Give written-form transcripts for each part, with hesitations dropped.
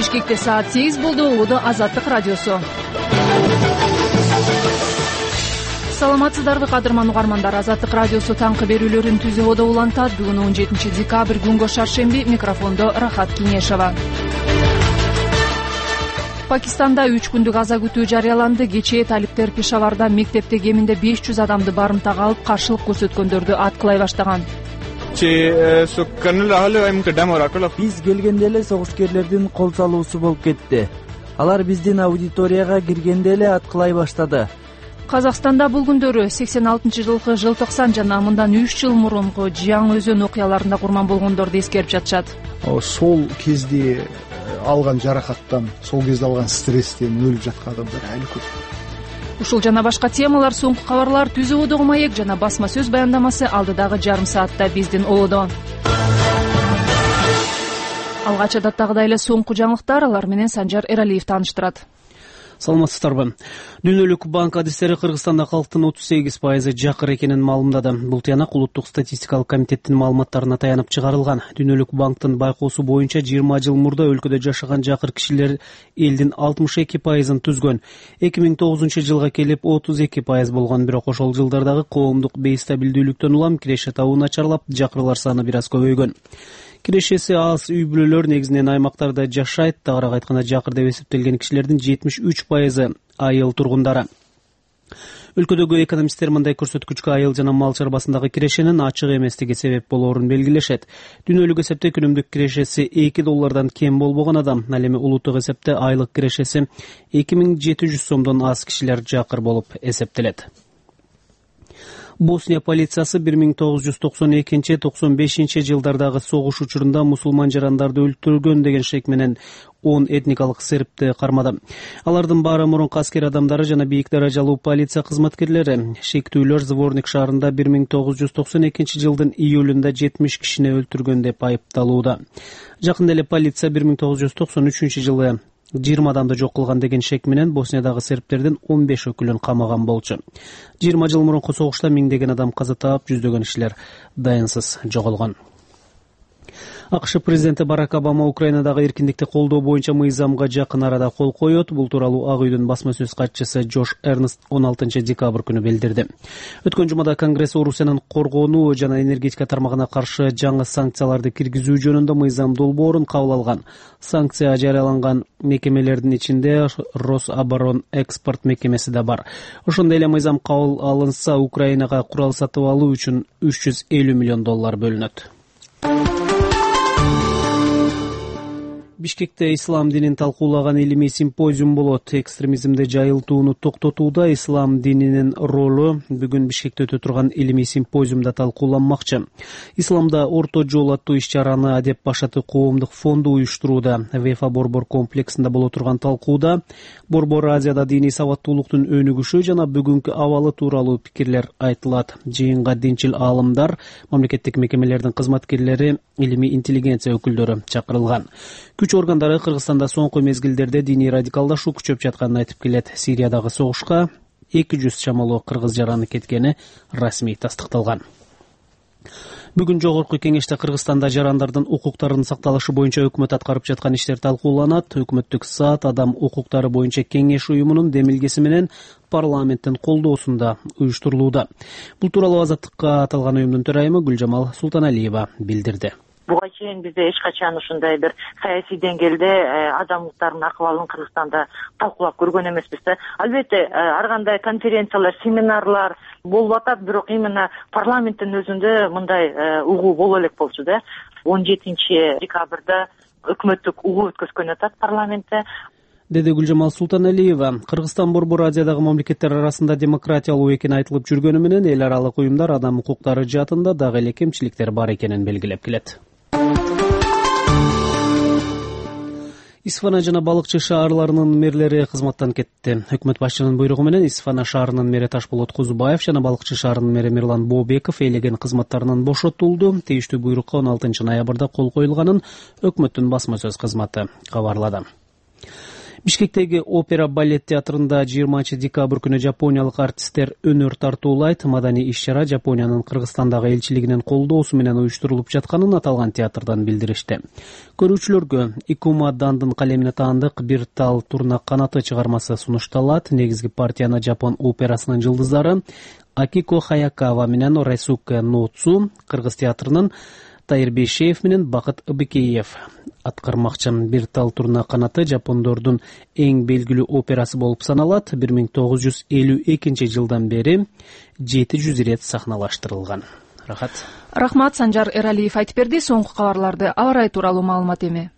Бишкекте саат 8 болду. Убуду Азаттык радиосу. Саламатсыздарбы кадырман угармандар. Азаттык радиосу таңкы берүүлөрүн түзүүгө улантат. Бүгүн 17 декабрь күнгө шаршемби. Микрофондо Рахат Кинешова. Пакистанда 3 күндүк аза күтүү жарыяланды. Кечээ талиптер Пешаварда мектепте кеминде 500 адамды барымтага алып каршылык көрсөткөндөрдү аткылай баштаган. Биз келгенде эле согушкерлердин кол салуусу болуп кетти. Алар биздин аудиторияга киргенде эле аткылай баштады. Казакстанда бул күндөрү 86-жылкы желтоқсан жана мындан 3 жыл мурунку Жияң өзөн окуяларында курман болгондорду эскерип жатышат. Сол кезде алган жаракаттан, сол кезде алган стресстен өлүп жаткан адамдар әлі көп. Ушул жана башка темалар, соңку кабарлар, түзүүгө маек жана басма сөз баяндамасы алдыдагы жарым саатта биздин олодо. Алгач адаттагыдай эле соңку жаңылыктар, алар менен Санжар Эралиев тааныштырат. Саламатсыздарбы. Дүйнөлүк банк адистери Кыргызстанда калктын 38% жакыр экенин маалымдады. Бул тыянак Улуттук статистикалык комитеттин маалыматтарына таянып чыгарылган. Дүйнөлүк банктын байкоосу боюнча 20 жыл мурда өлкөдө жашаган жакыр кишилер элдин 62%-ын түзгөн. 2009-жылга келип 32% болгон, бирок ошол жылдардагы коомдук бейстабилдүүлүктөн улам киреше табуу начарлап, жакырлар саны бир аз көбөйгөн. Кирешеси аз үй бүлөлөр негизинен аймактарда жашайт. Тагыраак айтканда, жакыр деп эсептелген кишилердин 73% айыл тургундары. Өлкөдөгү экономисттер мындай көрсөткүчкө айыл жана мал чарбасындагы кирешенин ачык эместиги себеп болоорун белгилешет. Дүйнөлүк эсепте күнүмдүк кирешеси $2 кем болбогон адам, ал эми улуттук эсепте айлык кирешеси 2700 сомдон аз кишилер жакыр болуп эсептелет. Босния полициясы 1992-95 жылдардагы согуш учурунда мусулман жарандарды өлтүргөн деген шек менен 10 этникалык сербти кармады. Алардын баары мурунку аскер адамдары жана бийик даражалуу полиция кызматкерлери. Шектүүлөр Зворник шаарында 1992 жылдын июлунда 70 кишини өлтүргөн деп айыпталууда. Жакында эле полиция 1993 жылы 20 адамды жок кылган деген шек менен Босниядагы сербтердин 15 өкүлүн камаган болчу. 20 жыл мурунку согушта миңдеген адам каза таап, жүздөгөн кишилер дайынсыз жоголгон. АКШ президенти Барак Обама Украинадагы эркиндикти колдоо боюнча мыйзамга жакын арада кол коет. Бул тууралуу Ак үйдүн басма сөз катчысы Джош Эрнст 16 декабрь күнү билдирди. Өткөн жумада Конгресс Орусиянын коргонуу жана энергетика тармагына каршы жаңы санкцияларды киргизүү жөнүндө мыйзам долбоорун кабыл алган. Санкция жарыяланган мекемелердин ичинде Рособоронэкспорт мекемеси да бар. Ошондой эле мыйзам кабыл алынса, Украинага курал сатып алуу үчүн $350 миллион бөлүнөт. Бишкекте ислам динин талкуулаган илимий симпозиум болот. Экстремизмди жайылтууну токтотууда ислам дининин ролу бүгүн Бишкекте өтө турган илимий симпозиумда талкууланмакчы. Исламда орто жол аттуу иш-чараны Адеп башаты коомдук фонду уюштурууда. ВЕФА Борбор комплексинде боло турган талкууда Борбор Азияда диний сабаттуулуктун өнүгүшү жана бүгүнкү абалы тууралуу пикирлер айтылат. Жыйынга динчил аалымдар, мамлекеттик мекемелердин кызматкерлери, илимий интеллигенция өкүлдөрү чакырылган. Күч органдары Кыргызстанда соңку мезгилдерде диний радикалдашуу күчөп жатканын айтып келет. Сириядагы согушка 200 чамалуу кыргыз жараны кеткени расмий тастыкталган. Бүгүн жогорку кеңеште Кыргызстанда жарандардын укуктарынын сакталышы боюнча өкмөт аткарып жаткан иштер талкууланат. Өкмөттүк саат адам укуктары боюнча кеңеш уюмунун демилгеси менен парламенттин колдоосунда уюштурулууда. Бул тууралуу Азаттыкка аталган уюмдун төрайымы Гүлжамал Султаналиева билдирди. Буга чейин бизде эч качан ушундай бир саясий деңгээлде адам укуктарынын акыбалын Кыргызстанда талкуулап көргөн эмеспиз да. Албетте ар кандай конференциялар, семинарлар болуп атат, бирок именно парламенттин өзүндө мындай угуу боло элек болчу да. 17 декабрда өкмөттүк угуу өткөзгөн атат парламентте. Деди Гүлжамал Султаналиева. Кыргызстан Борбор Азиядагы мамлекеттер арасында демократиялуу экени айтылып жүргөнү менен эл аралык уюмдар адам укуктары жаатында дагы эле кемчиликтер бар экенин белгилеп келет. Исфана жана Балыкчы шаарларынын мэрлери кызматтан кетти. Өкмөт башчынын буйругу менен Исфана шаарынын мэри Ташболот Кузубаев жана Балыкчы шаарынын мэри Мирлан Бообеков ээлеген кызматтарынан бошотулду. Тийиштүү буйрукка 16 ноябрда кол коюлганын өкмөттүн басма сөз кызматы кабарлады. Бишкектеги опера балет театрында 20 декабрь күнү жапониялык артисттер өнөр тартуулайт. Маданий иш-чара Жапониянын Кыргызстандагы элчилигинин колдоосу менен уюштурулуп жатканын аталган театрдан билдиришти. Көрүүчүлөргө Икума Дандын калемине таандык бир тал турна канаты чыгармасы сунушталат. Негизги партияны Жапон операсынын жылдыздары Акико Хаякава менен Райсуке Ноцу, Кыргыз театрынын Тайыр Бейшеев менен Бакыт Ыбыкеев аткармакчы. Бир тал турна канаты жапондордун эң белгилүү операсы болуп саналат. 1952 жылдан бери 700 ирет сахналаштырылган. Рахмат, Санжар Эралиев айтып берди. Соңку кабарларды аба ырайы тууралуу маалымат эми.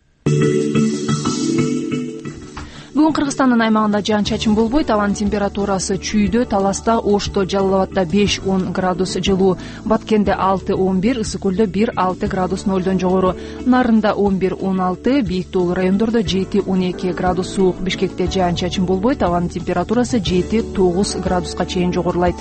Бүгүн Кыргызстандын аймагында жаан-чачын болбойт. Абанын температурасы чүйдө, Таласта, Ошто, Жалал Абадда 5-10 градус жылуу, Баткенде 6-11, Ысык Көлдө 1-6 градус нолдон жогору, Нарында 11-16, Бийик Тоолуу райондордо 7-12 градус суук. Бишкекте жаан-чачын болбойт. Абанын температурасы 7-9 градуска чейин жогорулайт.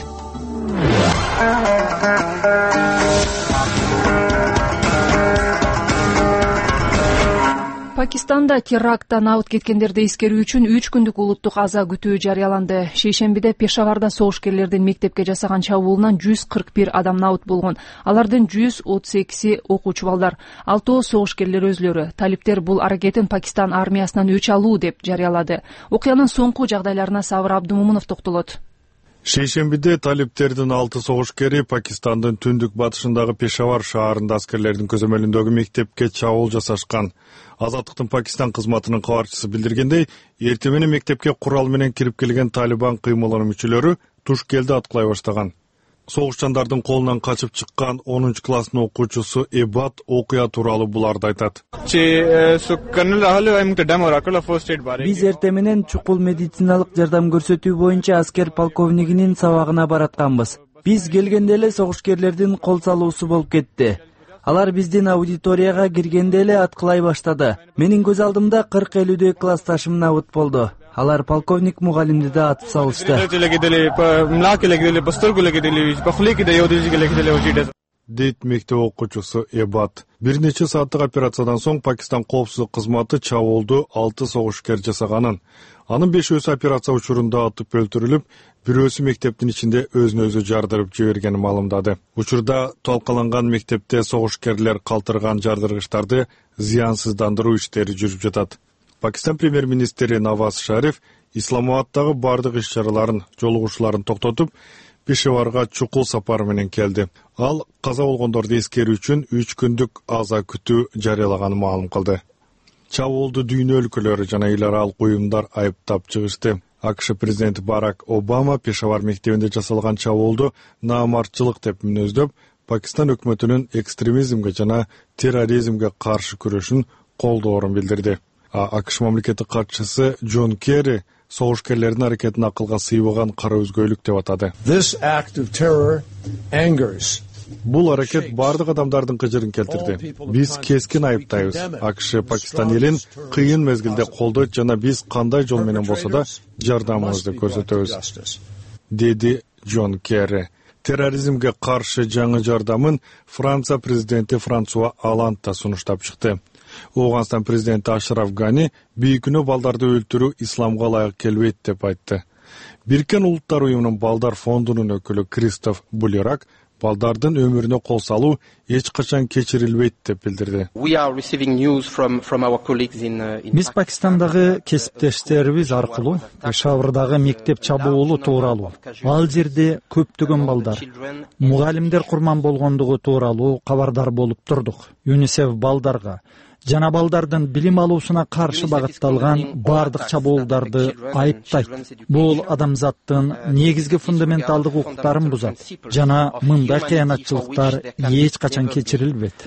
Пакистанда теракттан абыт кеткендерди эскерүү үчүн 3 күндүк улуттук аза күтүү жарыяланды. Шейшембиде Пешаварда согушкерлердин мектепке жасаган чабуулунан 141 адам абыт болгон. Алардын 138 окуучу балдар, 6 согушкерлер өзлөрү. Талиптер бул аракетин Пакистан армиясынан өч алуу деп жарыялады. Окуянын соңку жагдайларына Сабыр Абдымомунов токтолот. Шейшембиде талиптердин 6 согушкери Пакистандын түндүк батышындагы Пешавар шаарында аскерлердин көзөмөлүндөгү мектепке чабуул жасашкан. Азаттыктын Пакистан кызматынын кабарчысы билдиргендей, эртең менен мектепке курал менен кирип келген Талибан кыймылынын мүчөлөрү тушкелди аткылай баштаган. Согушчандардын колунан качып чыккан 10 класстын окуучусу Эбат окуя тууралуу буларды айтат. Биз эртең менен чукул медициналык жардам көрсөтүү боюнча аскер полковнигинин сабагына баратканбыз. Биз келгенде эле согушкерлердин кол салуусу болуп кетти. Алар биздин аудиторияга киргенде эле аткылай баштады. Менин көз алдымда 40-50 классташым абыт болду. Алар полковник мугалимди да атып салышты. Дейт мектеп окуучусу Эбат. Бир нече сааттык операциядан соң Пакистан коопсуздук кызматы чабуулду 6 согушкер жасаганын. Анын 5-өсү операция учурунда атып өлтүрүлүп, бирөөсү мектептин ичинде өзүн өзү жардырып жибергенин маалымдады. Учурда талкаланган мектепте согушкерлер калтырган жардыргычтарды зыянсыздандыруу иштери жүрүп жатат. Пакистан премьер-министри Наваз Шариф Исламабадтагы бардык иш-чараларын, жолугушууларын токтотуп, Пешаварга чукул сапар менен келди. Ал каза болгондорду эскерүү үчүн 3 күндүк аза күтүү жарыялаганын маалым кылды. Чабуулду дүйнө өлкөлөрү жана эл аралык уюмдар айыптап чыгышты. АКШ президенти Барак Обама Пешавар мектебинде жасалган чабуулду наамартчылык деп мүнөздөп, Пакистан өкмөтүнүн экстремизмге жана терроризмге каршы күрөшүн колдоорун билдирди. АКШ мамлекеттик катчысы Джон Керри согушкерлердин аракетин акылга сыйбаган кара өзгөйлүк деп атады. Бул аракет бардык адамдардын кыжырын келтирди. Биз кескин айыптайбыз. АКШ Пакистан элин кыйын мезгилде колдойт жана биз кандай жол менен болсо да жардамыбызды көрсөтөбүз, деди Джон Керри. Терроризмге каршы жаңы жардамын Франция президенти Франсуа Оланд да сунуштап чыкты. Оғанстан президенти Ашраф Гани бейкүнө балдарды өлтүрүү исламга ылайык келбейт деп айтты. Биркен Улуттар уюмунун балдар фондунун өкүлү Кристоф Булерак балдардын өмүрүнө кол салуу эч качан кечирилбейт деп билдирди. Биз Пакистандагы кесиптештерибиз аркылуу Пешавардагы мектеп чабуулу тууралуу, ал жерде көптөгөн балдар, мугалимдер курман болгондугу тууралуу кабардар болуп турдук. ЮНИСЕФ балдарга жана балдардын билим алуусуна каршы багытталган бардык чабуулдарды айыптайт. Бул адамзаттын негизги фундаменталдык укуктарын бузат жана мындай кыянатчылыктар эч качан кечирилбейт.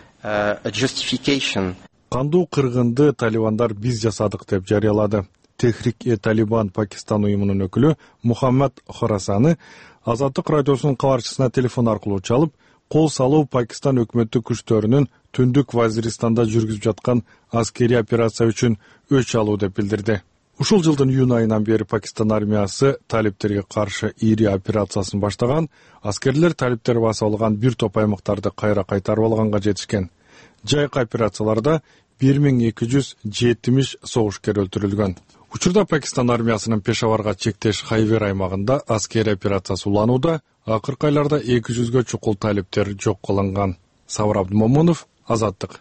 Кандуу кыргынды талибандар биз жасадык деп жарыялады. Техрик-e-Талибан Пакистан уюмунун өкүлү Мухаммад Хорасаны Азаттык радиосунун кабарчысына телефон аркылуу чалып, кол салуу Пакистан өкмөттүк күчтөрүнүн түндүк Вазиристанда жүргүзүп жаткан аскерий операция үчүн өч алуу деп билдирди. Ушул жылдын июнь айынан бери Пакистан армиясы талиптерге каршы ири операциясын баштаган. Аскерлер талиптер басып алган бир топ аймактарды кайра кайтарып алганга жетишкен. Жайкы операцияларда 1270 согушкер өлтүрүлгөн. Учурда Пакистан армиясынын Пешаварга чектеш Хайвер аймагында аскери операциясы уланууда. Акыркы айларда 200гө чукул талиптер жок кылынган. Сабыр Абдумомунов, Азаттык.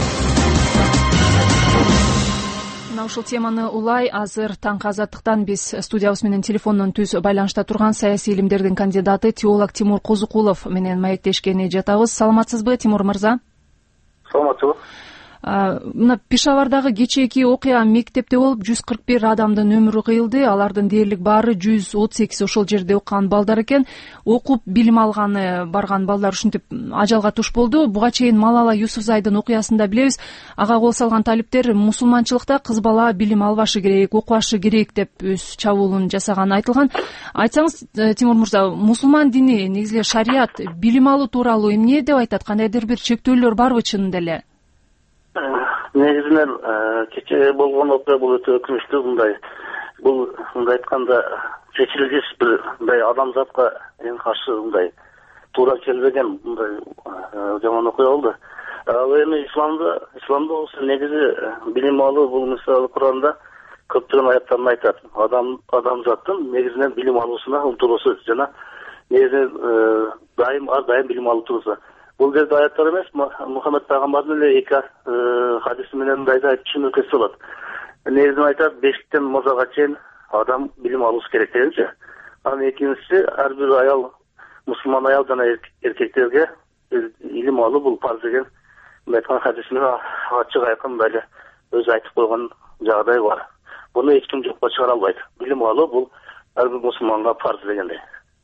Ушул теманы улай азыр таңкы Азаттыктан биз студиябыз менен телефондон түз байланышта турган саясий илимдердин кандидаты теолог Тимур Козукулов менен маектешкени жатабыз. Саламатсызбы, Тимур мырза? Саламатсызбы. Мына Пешавардагы кечээки окуя мектепте болуп 141 адамдын өмүрү кыйылды. Алардын дээрлик баары 138 ошол жерде окуган балдар экен. Окуп билим алганы барган балдар ушинтип ажалга туш болду. Буга чейин Малала Юсуфзайдын окуясында билебиз, ага кол салган талиптер мусулманчылыкта кыз бала билим албашы керек, окубашы керек деп өз чабуулун жасаганы айтылган. Айтсаңыз, Тимур мырза, мусулман дини, негизи шарият билим алуу тууралуу эмне деп айтат? Кандайдыр бир чектөөлөр барбы чынында эле? Негизинен кечээ болгон окуя бул өтө өкүнүчтүү. Мындай айтканда чечилгис бир мындай адамзатка эң каршы мындай туура келбеген мындай жаман окуя болду. Ал эми исламда болсо негизи билим алуу бул мисалы Куранда көптөгөн аяттарда айтат. Адамзаттын негизинен билим алуусуна умтулуусу жана негизи дайым билим алуу турусу. Бул жерде аяттар эмес, Мухаммед пайгамбардын эле эки хадиси менен мындайда айтып түшүнүргө болот. Негизинен айтат, бешиктен мозага чейин адам билим алуусу керек дегенчи. Анан экинчиси, ар бир аял, мусулман аял жана эркектерге илим алуу бул парз деген айткан хадиси менен ачык айкын мындай өзү айтып койгон жагдай бар. Буну эч ким жокко чыгара албайт. Билим алуу бул ар бир мусулманга парз дегендей.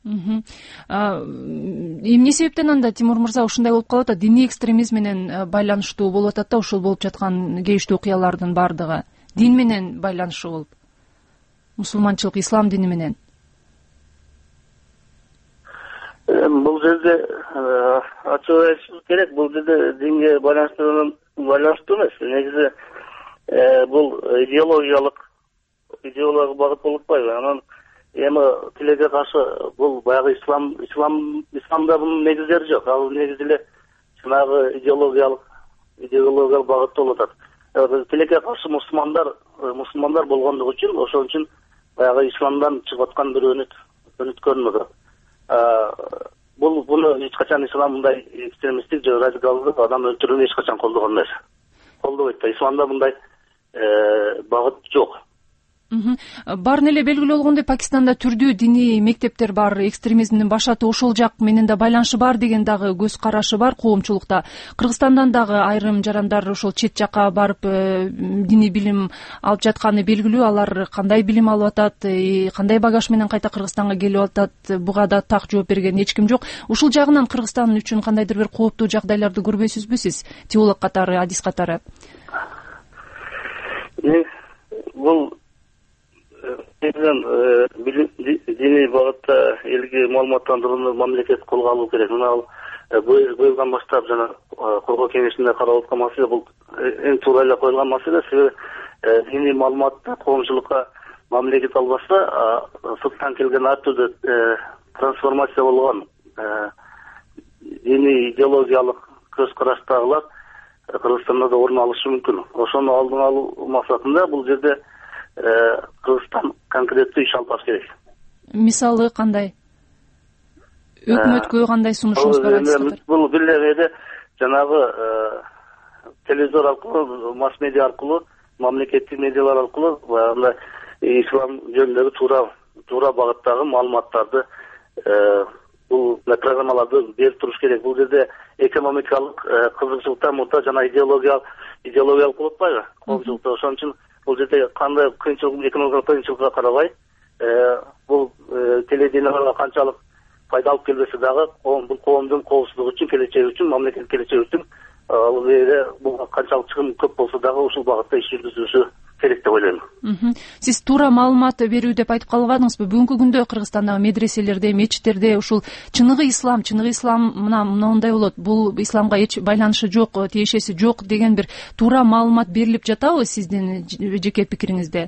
Эмне себептен анда, Тимур мырза, ушундай болуп калып атат? Диний экстремизм менен байланыштуу болуп атат да, ушул болуп жаткан кейиштүү окуялардын бардыгы дин менен байланышы болуп, мусулманчылык, ислам дини менен. Бул жерде ачык айтышыбыз керек, бул жерде динге байланыштуу эмес. Негизи бул идеологиялык багыт болуп атпайбы? Анан эми тилеге каршы бул баягы исламда бунун негиздери жок. Ал негизи эле жанагы идеологиялык багытта болуп атат. Тилекке каршы мусулмандар болгондугу үчүн, ошол үчүн баягы исламдан чыгып аткан бир өнүткөн. Буну эч качан ислам мындай экстремисттик же радикалдык адам өлтүрүүнү эч качан колдогон эмес. Колдобойт да. Исламда мындай багыт жок. Баарын эле белгилүү болгондой, Пакистанда түрдүү диний мектептер бар, экстремизмдин башаты ошол жак менен да байланышы бар деген дагы көз карашы бар коомчулукта. Кыргызстандан дагы айрым жарандар ошол чет жакка барып диний билим алып жатканы белгилүү. Алар кандай билим алып атат, кандай багаж менен кайта Кыргызстанга келип атат, буга да так жооп берген эч ким жок. Ушул жагынан Кыргызстан үчүн кандайдыр бир кооптуу жагдайларды көрбөйсүзбү сиз, теолог катары, адис катары? Бул диний багытта элге маалыматтандырууну мамлекет колго алуу керек. Мына быйылдан баштап жана Коргоо кеңешинде каралып аткан маселе бул эң туура эле коюлган маселе. Себеби диний маалыматты коомчулукка мамлекет албаса, сырттан келген ар түрдүү трансформация болгон диний идеологиялык көз караштагылар Кыргызстанда да орун алышы мүмкүн. Ошону алдын алуу максатында бул жерде Кыргызстан конкреттүү иш алып барыш керек. Мисалы кандай? Өкмөткө кандай сунушуңуз бар? Бул бир эле жанагы телевизор аркылуу, масс медиа аркылуу, мамлекеттик медиалар аркылуу баягы ислам жөнүндөгү туура багыттагы маалыматтарды бул программаларды берип туруш керек. Бул жерде экономикалык кызыкчылыктан мурда жана идеологиялык болуп атпайбы коомчулукта. Ошон үчүн бул жерде кандай кыйынчылык, экономикалык кыйынчылыкка карабай, бул телединаларга канчалык пайда алып келбесе дагы, бул коомдун коопсуздугу үчүн, келечеги үчүн, мамлекеттин келечеги үчүн ал жерде бул канчалык чыгым көп болсо дагы ушул багытта иш жүргүзүлүшү керек деп ойлойм. Сиз туура маалымат берүү деп айтып калбадыңызбы? Бүгүнкү күндө Кыргызстандагы медреселерде, мечиттерде ушул чыныгы ислам мындай болот, бул исламга эч байланышы жок, тиешеси жок деген бир туура маалымат берилип жатабы сиздин жеке пикириңизде?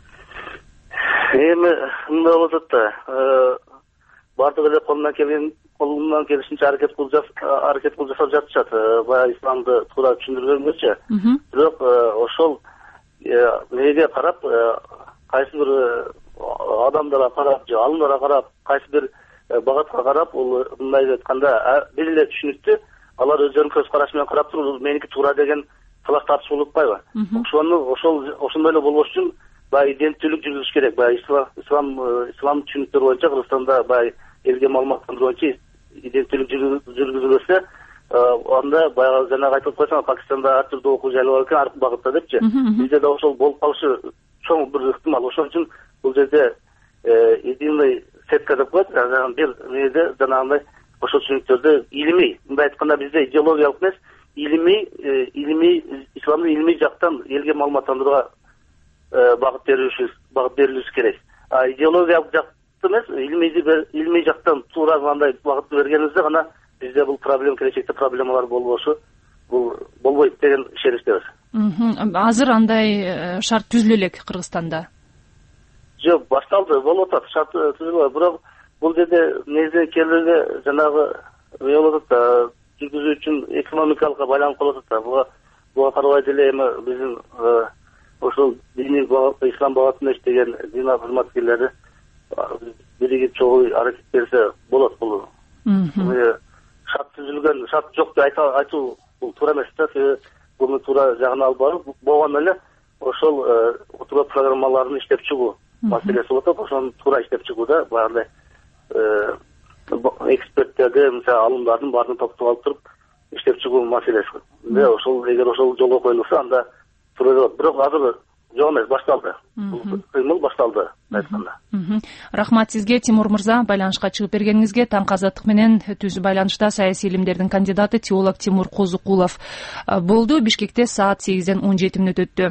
Эми мындай болуп атат да, бардык эле колунан колунан келишинче аракет кылып жасап жатышат, баягы исламды туура түшүндүргөнгөчө. Бирок ошол неге карап, кайсы бир адамдарга карап же алымдарга карап, кайсы бир багатка карап, бул мындай айтканда бир эле түшүнүктүү, алар өздөрүнүн көз карашы менен карап туруп, меники туура деген талаш тартыш болуп атпайбы? Ошондой эле болбош үчүн баягы иденттүүлүк жүргүзүш керек. Баягы ислам түшүнүктөрү боюнча Кыргызстанда баягы элге маалыматтандыруу боюнча иденттүүлүк жүргүзүлөсө, анда баягы жанагы айтып койсоң, Пакистанда ар түрдүү окуу жайлар бар экен, ар багытта депчи. Бизде да ошол болуп калышы чоң бир ыктымал. Ошон үчүн бул жерде единый сетка деп коет, бир неде жанагындай ошол түшүнүктөрдү илимий, мындай айтканда бизде идеологиялык эмес, илимий исламды илимий жактан элге маалыматтандырууга багыт берилиши керек. Идеологиялык жакты эмес, илимий жактан туура мындай багытты бергенибизде гана бизде бул келечекте проблемалар болбойт деген ишеништебиз. Азыр андай шарт түзүлө элек Кыргызстанда? Жок, башталды, болуп атат, шарт түзүлбөйт. Бирок бул жерде негизги келбеге жанагы болуп атат, жүргүзүү үчүн экономикалыкка байланып калып атат. Буга карабай деле эми биздин ошол диний ислам багытында иштеген дин кызматкерлери биригип чогуу аракет берсе болот. Бул шарт түзүлгөн, шарт жок деп айтуу бул туура эмес да. Буну туура жагына алып барып, болгондо эле ошол отурган программаларын иштеп чыгуу маселеси болуп атат. Ошону туура иштеп чыгууда баягындай эксперттерди, мисалы алымдардын баарын топтоп алып туруп иштеп чыгуу маселеси. Эгер ошол жолго коюлса, анда туура болот. Бирок азыр жок эмес, башталды. Бул кыймыл башталды айтканда. Рахмат сизге, Тимур мырза, байланышка чыгып бергениңизге. Таңкы Азаттык менен түз байланышта саясий илимдердин кандидаты теолог Тимур Козукулов болду. Бишкекте саат 8-ден 17 мүнөт өттү.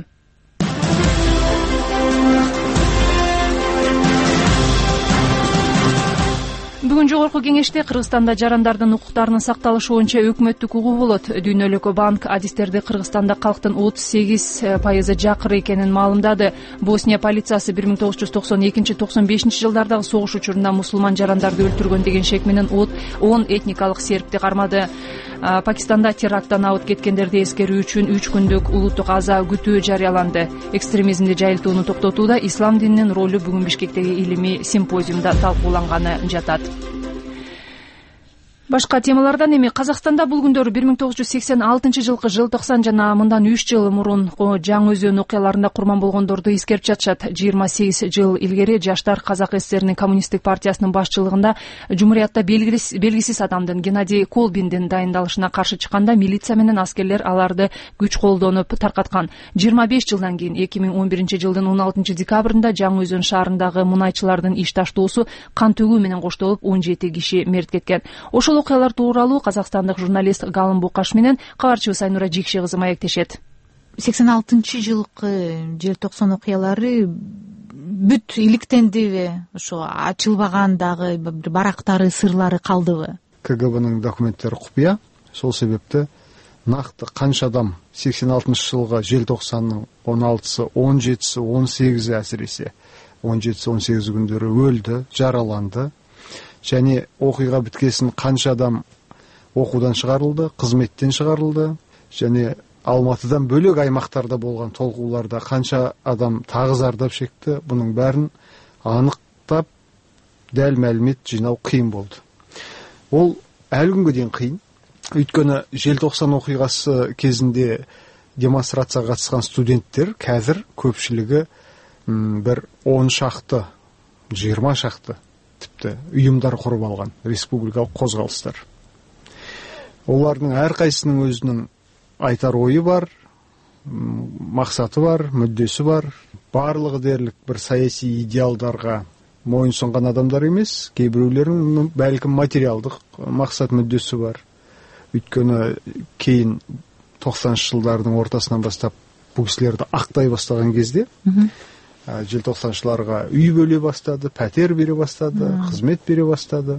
Бүгүн жогорку кеңеште Кыргызстанда жарандардын укуктарынын сакталышы боюнча өкмөттүк угуу болот. Дүйнөлүк банк адистерди Кыргызстанда калктын 38% жакыр экенин маалымдады. Босния полициясы 1992-95 жылдардагы согуш учурунда мусулман жарандарды өлтүргөн деген шек менен 10 этникалык сербти кармады. Пакистанда теракттан абыт кеткендерди эскерүү үчүн 3 күндүк улуттук аза күтүү жарыяланды. Экстремизмди жайылтууну токтотууда ислам дининин ролу бүгүн Бишкектеги илимий симпозиумда талкууланганы жатат. Башка темалардан эми Казакстанда бул күндөрү 1986 жылкы желтоқсан жана мындан 3 жыл мурун Жаңы Өзөн окуяларында курман болгондорду эскерип жатышат. 28 жыл илгери жаштар Казак ССРнин коммунисттик партиясынын башчылыгында жумуриятта белгисиз адамдын Геннадий Колбиндин дайындалышына каршы чыкканда милиция менен аскерлер аларды күч колдонуп таркаткан. 25 жылдан кийин 2011 жылдын 16 декабрында Жаңы Өзөн шаарындагы мунайчылардын иш таштоосу кан төгүү менен коштолуп 17 киши мерт кеткен. Ошол окуялар тууралуу казакстандык журналист Галым Букаш менен кабарчыбыз Айнура Жикши кызы маектешет. 86 жылкы желтоқсан окуялары бүт иликтендиби? Ошо ачылбаган дагы бир барактары, сырлары калдыбы? КГБнын документтери купуя. Сол себепти накты канча адам 86 жылга желтоқсандын 16-сы, 17-си, 18-и әсіресе 17-18 күндөрү өлдү, жараланды. Және окуйга бүткесин канча адам окуудан чыгарылды, кызметтен чыгарылды. Және Алматыдан бөлөк аймактарда болгон толкууларда канча адам тагы зардап чекти. Бунун баарын аныктап дәл маалымет жыйноо кыйын болду. Ол әлі күнгө дейин кыйын. Өйткөнү желтоқсан окуйгасы кезинде демонстрацияга катышкан студенттер қазір көпчүлүгү бир 10 шақты, 20 шақты типти уюмдар куруп алган, республикалык козголустар. Олардын ар кайсынын өзүнүн айтар ою бар, максаты бар, мүддөсү бар. Барлыгы дерлик бир саясий идеалдарга моюн сунган адамдар эмес, кээ бирөөлөрүнүн балким материалдык максат мүддөсү бар. Өйткөнү кийин 90-жылдардын ортасынан баштап бул кишилерди актай баштаган кезде желтоқсанчыларга үй бөлө баштады, пәтер бере баштады, кызмет бере баштады.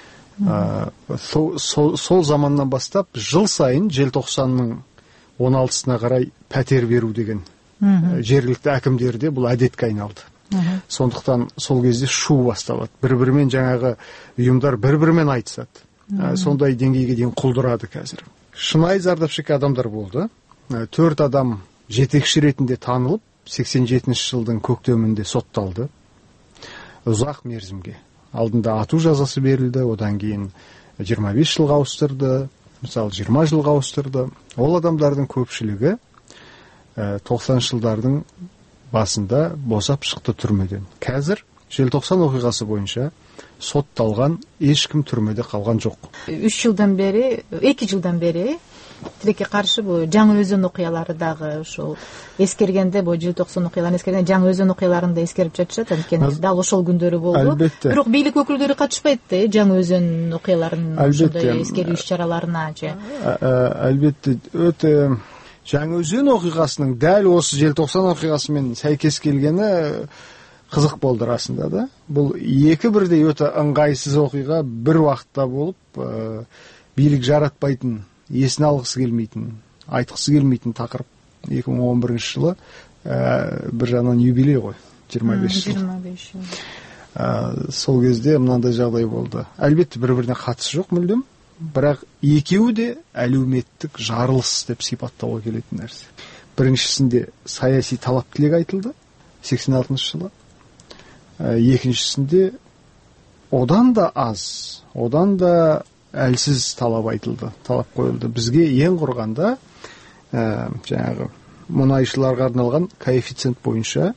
Сол замандан бастап жыл сайын желтоқсанның 16-сына карай пәтер берүү деген жергиликтүү акимдерде бул адетке айналды. Сондуктан сол кезде шуу башталат. Бири-бири менен жаңагы уюмдар бири-бири менен айтышат. сондай деңгейге дейін құлдырады қазір. Шынайы зардап шеккен адамдар болды. 4 адам жетекші ретінде танылып 87 жылдың көктемінде сотталды. Ұзақ мерзімге. Алдында ату жазасы берілді, одан кейін 25 жылға ауыстырды, мысалы 20 жылға ауыстырды. Ол адамдардың көпшілігі 90 жылдардың басында босап шықты түрмеден. Қазір желтоқсан оқиғасы бойынша сотталған ешкім түрмеде қалған жоқ. 2 жылдан бері тилекке каршы бул жаңы өзөн окуялары дагы ошол эскергенде, бул желтоқсан окуяларын эскергенде жаңы өзөн окуяларын да эскерип жатышат. Анткени дал ошол күндөрү болду. Бирок бийлик өкүлдөрү катышпайт да жаңы өзөн окуяларын ошондой эскерүү иш-чараларына же. Албетте, өтө жаңы өзөн окуйгасынын дәл осы желтоқсан окуйгасымен сайкес келгени кызык болду расында да. Бул эки бирдей өтө ыңгайсыз окуйга бир убакытта болуп, бийлик жаратпайтын, есіне алғысы келмейтін, айтқысы келмейтін тақырып. 2011 жылы бір жағынан юбилей ғой, 25 жыл. Сол кезде мынандай жағдай болды. Әлбетте бір-біріне қатысы жоқ мүлдем, бірақ екеуі де әлеуметтік жарылыс деп сипаттауға келетін нәрсе. Біріншісінде саяси талап тілек айтылды 86 жылы. Екіншісінде одан да аз, одан да әлсіз талап айтылды, талап қойылды. Бізге ең құрғанда жаңағы мұнайшыларға арналған коэффициент бойынша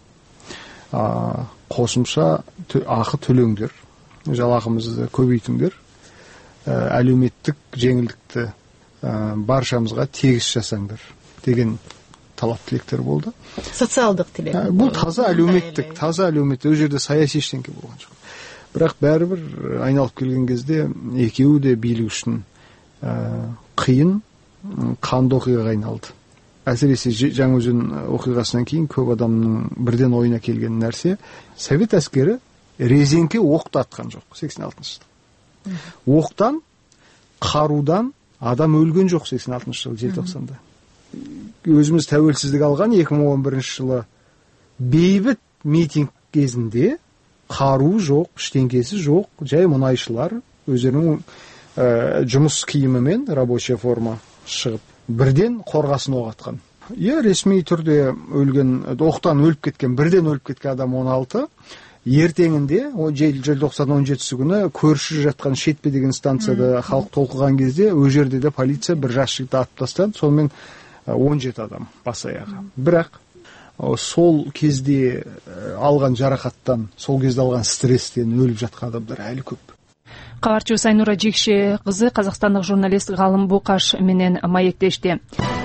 қосымша ақы төлеңдер, жалақымызды көбейтіңдер, әлеуметтік жеңілдікті баршамызға тегіс жасаңдар деген талап тілектер болды. Социалдық тілек. Бұл таза әлеуметтік, ол жерде саяси ештеңке болған жоқ. Бірақ бәрібір айналып келген кезде екеуі де билік үшін қиын, қанды оқиғаға айналды. Әсіресе Жаңаөзен оқиғасынан кейін көп адамның бірден ойына келген нәрсе, совет әскері резеңке оқты атқан жоқ 86 жылда. Оқтан, қарудан адам өлген жоқ 86 жылы желтоқсанда. Өзіміз тәуелсіздік алған 2011 жылы бейбіт митинг кезінде қару жоқ, іштеңкесі жоқ, жай мұнайшылар өздерінің жұмыс киімімен рабочая форма шығып, бірден қорғасын оқ атқан. Ресми түрде өлген, оқтан өліп кеткен, бірден өліп кеткен адам 16. Ертеңінде, желтоқсан 17 күні көрші жатқан Шетпе деген станцияда халық толқыған кезде, ол жерде де полиция бір жас жігітті атып тастады, сонымен 17 адам бас аяғы. Бірақ сол кезде алған жарақаттан, сол кезде алған стресстен өліп жатқан адамдар әлі көп. Кабарчыбыз Айнура Жекше кызы казакстандык журналист Галым Букаш менен маектешти.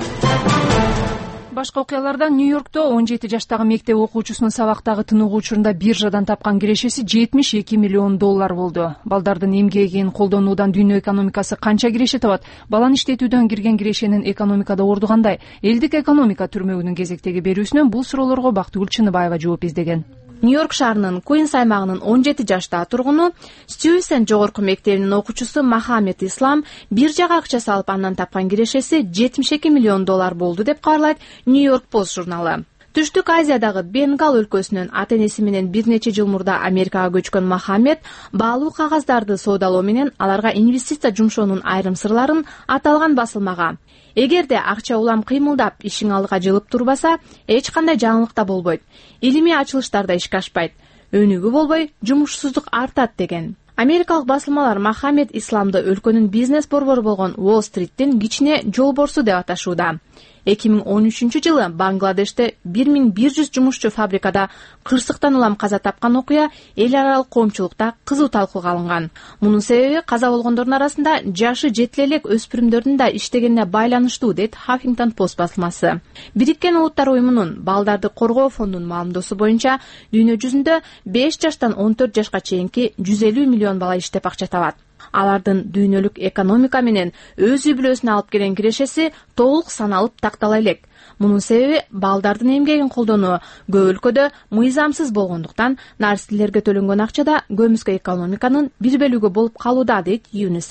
Башка окуялардан Нью-Йоркто 17 жаштагы мектеп окуучусунун сабактагы тыныгуу учурунда биржадан тапкан кирешеси $72 миллион болду. Балдардын эмгегин колдонуудан дүйнө экономикасы канча киреше табат? Баланы иштетүүдөн кирген кирешенин экономикада орду кандай? Элдик экономика түрмөгүнүн кезектеги берүүсүнөн бул суроолорго Бактыгүл Чыныбаева жооп издеген. Нью-Йорк шаарынын Куинс аймагынын 17 жаштагы тургуну Стюйсен жогорку мектебинин окуучусу Мохаммед Ислам биржага акча салып андан тапкан кирешеси $72 миллион болду деп кабарлайт Нью-Йорк Пост журналы. Түштүк Азиядагы Бенгал өлкөсүнөн ата-энеси менен бир нече жыл мурда Америкага көчкөн Мохаммед баалуу кагаздарды соодалоо менен аларга инвестиция жумшоонун айрым сырларын аталган басылмага эгерде акча улам кыймылдап ишиң алга жылып турбаса, эч кандай жаңылык да болбойт. Илимий ачылыштарда ишке ашпайт. Өнүгүү болбой, жумушсуздук артат деген. Америкалык басылмалар Мохаммед Исламды өлкөнүн бизнес борбору болгон Уолл-стриттин кичине жолборсу деп аташууда. 2013 жылы Бангладеште 1100 жумушчу фабрикада кырсыктан улам каза тапкан окуя эл аралык коомчулукта кызуу талкууга алынган. Мунун себеби каза болгондордун арасында жашы жетиле элек өспүрүмдөрдүн да иштегенине байланыштуу, дейт Huffington Post басылмасы. Бириккен Улуттар уюмунун балдарды коргоо фондунун маалымдоосу боюнча дүйнө жүзүндө 5 жаштан 14 жашка чейинки 150 миллион бала иштеп акча табат. Алардын дүйнөлүк экономика менен өз үй бүлөсүнө алып келген кирешеси толук саналып тактала элек. Мунун себеби балдардын эмгегин колдонуу көп өлкөдө мыйзамсыз болгондуктан нарсилерге төлөнгөн акчада көмүскө экономиканын бир бөлүгү болуп калууда, дейт ЮНИСЕФ.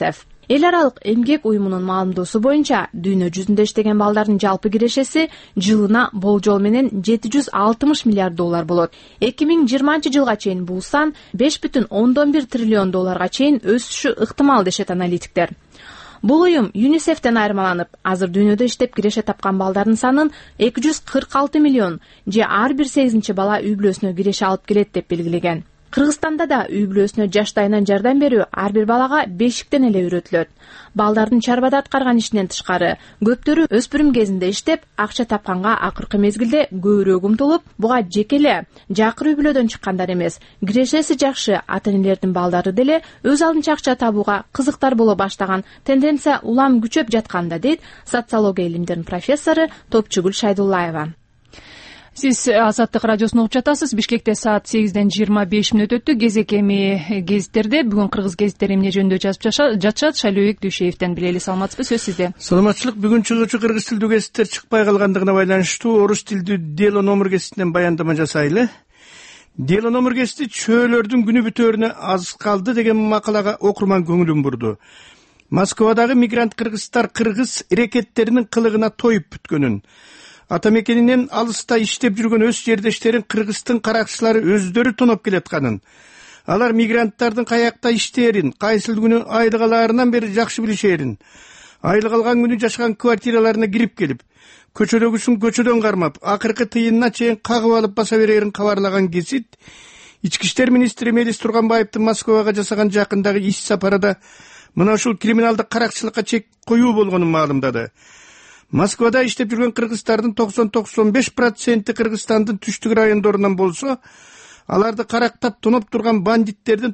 Эл аралык эмгек уюмунун маалымдоосу боюнча дүйнө жүзүндө иштеген балдардын жалпы кирешеси жылына болжол менен $760 миллиард болот. 2020 жылга чейин бул сан $5,1 триллион чейин өсүшү ыктымал дешет аналитиктер. Бул уюм ЮНИСЕФтен айырмаланып, азыр дүйнөдө иштеп киреше тапкан балдардын санын 246 миллион же ар бир 8 бала үй бүлөсүнө киреше алып келет деп белгилеген. Кыргызстанда да үй бүлөсүнө жаштайынан жардам берүү ар бир балага бешиктен эле үйрөтүлөт. Балдардын чарбада аткарган ишинен тышкары көптөрү өспүрүм кезинде иштеп, акча тапканга акыркы мезгилде көбүрөөк умтулуп, буга жеке эле жакыр үй бүлөдөн чыккандар эмес, кирешеси жакшы ата-энелердин балдары деле өз алдынча акча табууга кызыктар боло баштаган тенденция улам күчөп жатканда дейт социология илимдеринин профессору Топчугүл Шайдуллаева. Сиз Азаттык радиосун угуп жатасыз. Бишкекте саат 8:25 өттү. Кезек эми гезиттерде бүгүн кыргыз гезиттери эмне жөнүндө жазып жатышат? Шайлообек Дүйшеевден билели. Саламатсызбы? Сөз сизде. Саламатчылык. Бүгүн чыгуучу кыргыз тилдүү гезиттер чыкпай калгандыгына байланыштуу орус тилдүү Дело номер гезитинен баяндама жасайлы. Дело номер гезити чөөлөрдүн күнү бүтөөрүнө аз калды деген макалага окурман көңүлүн бурду. Москвадагы мигрант кыргыздар кыргыз эрекеттеринин кылыгына тоюп бүткөнүн, ата мекенинен алыста иштеп жүргөн өз жердештерин кыргыздын каракчылары өздөрү тоноп келатканын, алар мигранттардын каякта иштээрин, кайсыл күнү айлык алаарынан бери жакшы билишээрин, айлык алган күнү жашаган квартираларына кирип келип, көчөдөгүсүн көчөдөн кармап, акыркы тыйынына чейин кагып алып баса берерин кабарлаган гезит Ички иштер министри Мелис Турганбаевдин Москвага жасаган жакындагы иш сапарында мына ушул криминалдык каракчылыкка чек коюу болгонун маалымдады. Москвада иштеп жүргөн кыргыздардын 90-95% Кыргызстандын түштүк райондорунан болсо, аларды карактап тоноп турган бандиттердин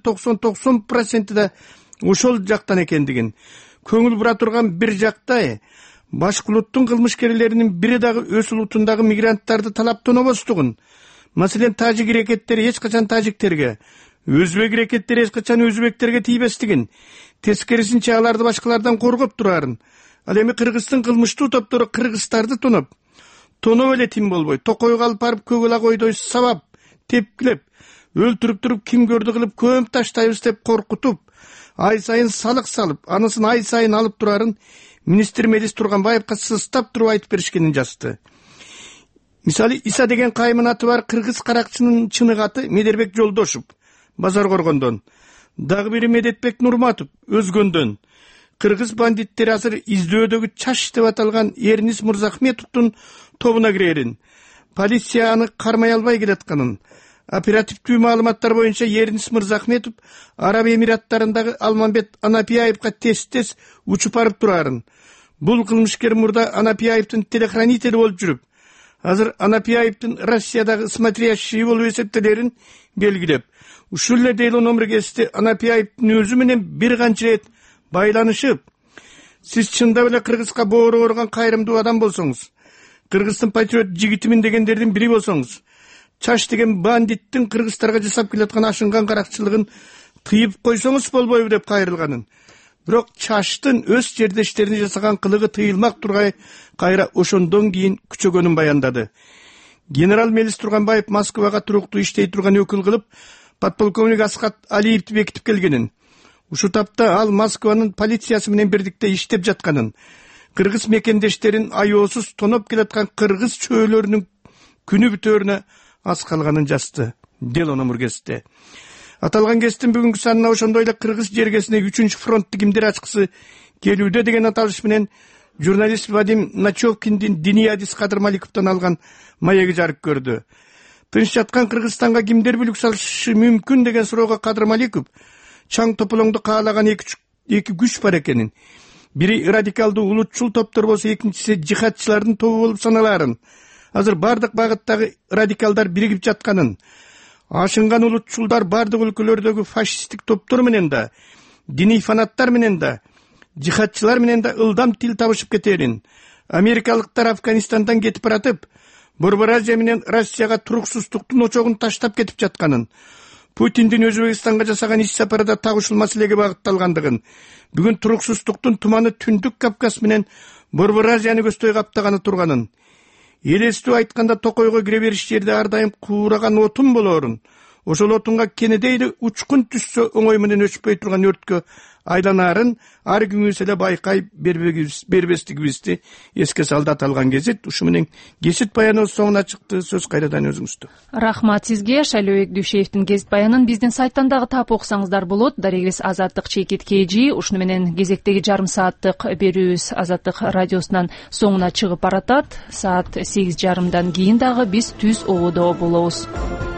90% да ошол жактан экендигин, көңүл бура турган бир жакта башкы улуттун кылмышкерлеринин бири дагы өз улутундагы мигранттарды талап тонобостугун, маселен тажик эрекеттери эч качан тажиктерге, өзбек эрекеттери эч качан өзбектерге тийбестигин, тескерисинче аларды башкалардан коргоп турарын, ал эми Кыргыздын кылмыштуу топтору кыргыздарды тоноп эле тим болбой, токойго алып барып көгөла койдой сабап, тепкилеп, өлтүрүп туруп ким көрдү кылып көмүп таштайбыз деп коркутуп, ай сайын салык салып, анысын ай сайын алып турарын министр Мелис Турганбаевга сыстап туруп айтып беришкенин жазды. Мисалы, Иса деген кайымын аты бар кыргыз каракчынын чынык аты Медербек Жолдошов, Базар Коргондон, дагы бири Медетбек Нурматов, Өзгөндөн. Кыргыз бандиттери азыр издөөдөгү Чаш деп аталган Эрнис Мырзахметовдун тобуна кирерин, полиция аны кармай албай келатканын, оперативдүү маалыматтар боюнча Эрнис Мырзахметов Араб Эмираттарындагы Алмамбет Анапияевга тез учуп барып турарын. Бул кылмышкер мурда Анапияевдин телехранители болуп жүрүп, азыр Анапияевдин Россиядагы смотрящий болуп эсептелерин белгилеп, ушул эле Дело номер гезити Анапияевдин өзү менен бир канча рет байланышып, сиз чындап эле Кыргызга боору орган кайрымдуу адам болсоңуз, Кыргыздын патриот жигитимин дегендердин бири болсоңуз, Чаш деген бандиттин кыргыздарга жасап келаткан ашынган каракчылыгын тыйып койсоңуз болбойбу деп кайрылганын. Бирок Чаштын өз жердештерине жасаган кылыгы тыйылмак тургай кайра ошондон кийин күчөгөнүн баяндады. Генерал Мелис Турганбаев Москвага туруктуу иштей турган өкүл кылып подполковник Асхат Алиевди бекитип келгенин, ушу тапта ал Москванын полициясы менен бирдикте иштеп жатканын, кыргыз мекендештерин аеосуз тоноп келаткан кыргыз чөөлөрүнүн күнү бүтөөрүнө аз калганын жазды Дело номер гезити. Аталган гезиттин бүгүнкү санына ошондой эле кыргыз жергесине 3-чү фронтту кимдер ачкысы келүүдө деген аталыш менен журналист Вадим Начевкиндин диний адис Кадыр Маликовдон алган маеги жарык көрдү. Тынч жаткан Кыргызстанга кимдер бүлүк салышы мүмкүн деген суроого Кадыр Маликов чаң тополоңду каалаган эки күч бар экенин, бири радикалдуу улутчул топтор болсо, экинчиси жихадчылардын тобу болуп саналарын, азыр бардык багыттагы радикалдар биригип жатканын, ашынган улутчулдар бардык өлкөлөрдөгү фашисттик топтор менен да, диний фанаттар менен да, жихадчылар менен да ылдам тил табышып кетерин, америкалыктар Афганистандан кетип баратып, Борбор Азия менен Россияга туруксуздуктун очогун таштап кетип жатканын, Путиндин Өзбекстанга жасаган иш сапарында так ушул маселеге багытталгандыгын, бүгүн туруксуздуктун туманы Түндүк Кавказ менен Борбор Азияны көздөй каптаганы турганын, элестүү айтканда Токойго кире бериш жерде ар дайым куураган отун болоорун, ошол отунга кенедей эле учкун түшсө оңой менен өчпөй турган өрткө айланаарын ар күнүбүз эле байкай бербестигибизди эске салды аталган гезит. Ушу менен гезит баяныбыз соңуна чыкты. Сөз кайрадан өзүңүздө. Рахмат сизге. Шайлообек Дүйшеевдин гезит баянын биздин сайттан дагы таап окусаңыздар болот. Дарегибиз Азаттык чекит KG. Ушуну менен кезектеги жарым сааттык берүүбүз Азаттык радиосунан соңуна чыгып баратат. Саат 8:30 кийин дагы биз түз ободо болобуз.